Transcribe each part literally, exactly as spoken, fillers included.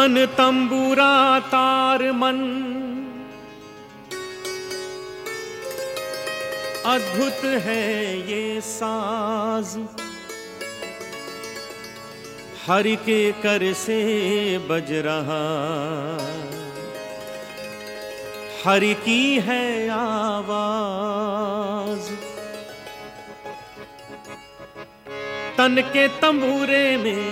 तन तंबूरा तार मन, अद्भुत है ये साज। हरि के कर से बज रहा, हरि की है आवाज। तन के तंबूरे में,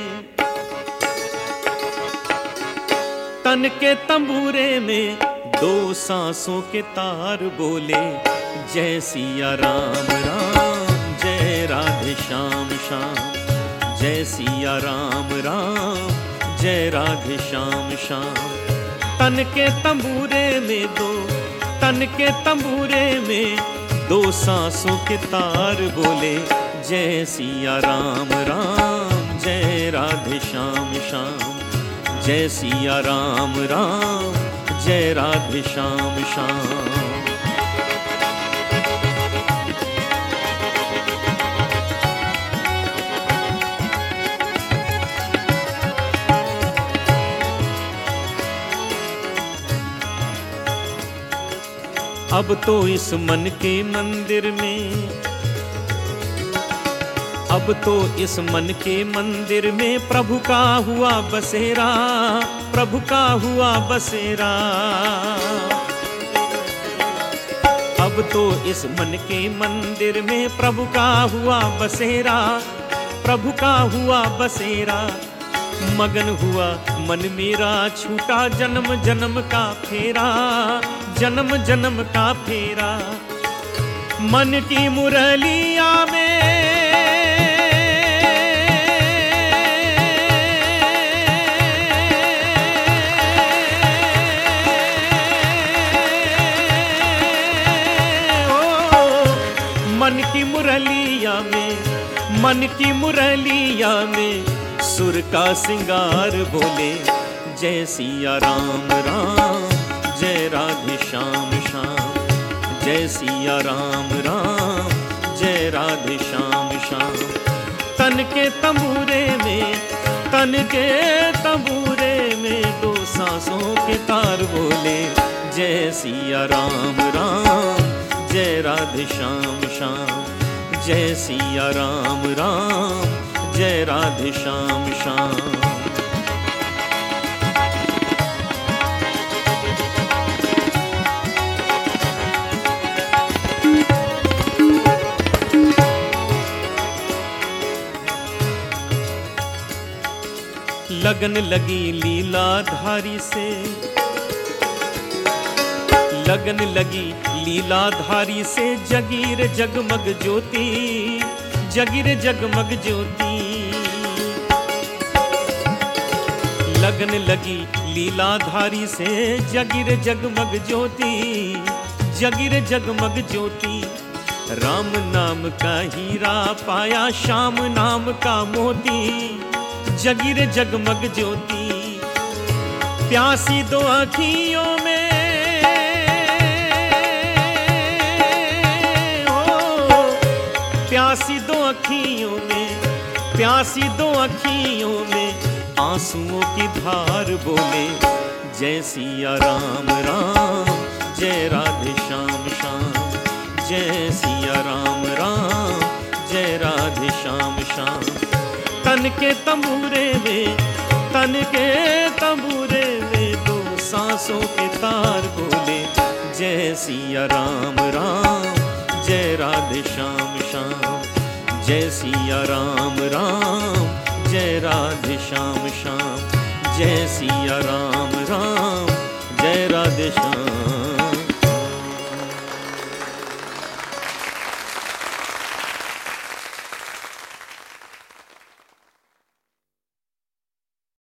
तन के तंबूरे में दो सांसों के तार बोले, जय सिया राम राम, जय राधे श्याम श्याम। जय सिया राम राम, जय राधे श्याम श्याम। तन के तंबूरे में दो, तन के तंबूरे में दो सांसों के तार बोले, जय सिया राम राम, जय राधे श्याम श्याम। जय सिया राम राम, जय राधे श्याम श्याम। अब तो इस मन के मंदिर में, अब तो इस मन के मंदिर में प्रभु का हुआ बसेरा, प्रभु का हुआ बसेरा। अब तो इस मन के मंदिर में प्रभु का हुआ बसेरा, प्रभु का हुआ बसेरा। मगन हुआ मन मेरा, छूटा जन्म जन्म का फेरा, जन्म जन्म का फेरा। मन की मुरलिया में, मन की मुरलिया में, मन की मुरलिया में सुर का सिंगार बोले, जय सिया राम राम, जय राधे श्याम श्याम। जय सिया राम राम, जय राधे श्याम श्याम। तन के तंबूरे में, तन के तंबूरे में दो सांसों के तार बोले, जय सिया राम राम, जय राधे श्याम श्याम। जय सिया राम राम, जय राधे श्याम श्याम। लगन लगी लीलाधारी से, लगन लगी लीलाधारी से जगीर जगमग ज्योति, जगीर जगमग ज्योति। लगन लगी लीलाधारी से जगीर जगमग ज्योति, जगीर जगमग ज्योति। राम नाम का हीरा पाया, श्याम नाम का मोती, जगीर जगमग ज्योति। प्यासी दो आँखियों में, ओ प्यासी दो आँखियों में, प्यासी दो आँखियों में आंसुओं की धार बोले, जय सिया राम राम, जय राधे श्याम श्याम। जय सिया राम राम, जय राधे श्याम श्याम। तन के तंबूरे में, तन के तंबूरे में दो सांसों के तार बोले, जय सिया राम राम, जय राधे श्याम श्याम। जय सिया राम राम, जय राधे श्याम श्याम। जय सिया राम राम, जय राधे श्याम।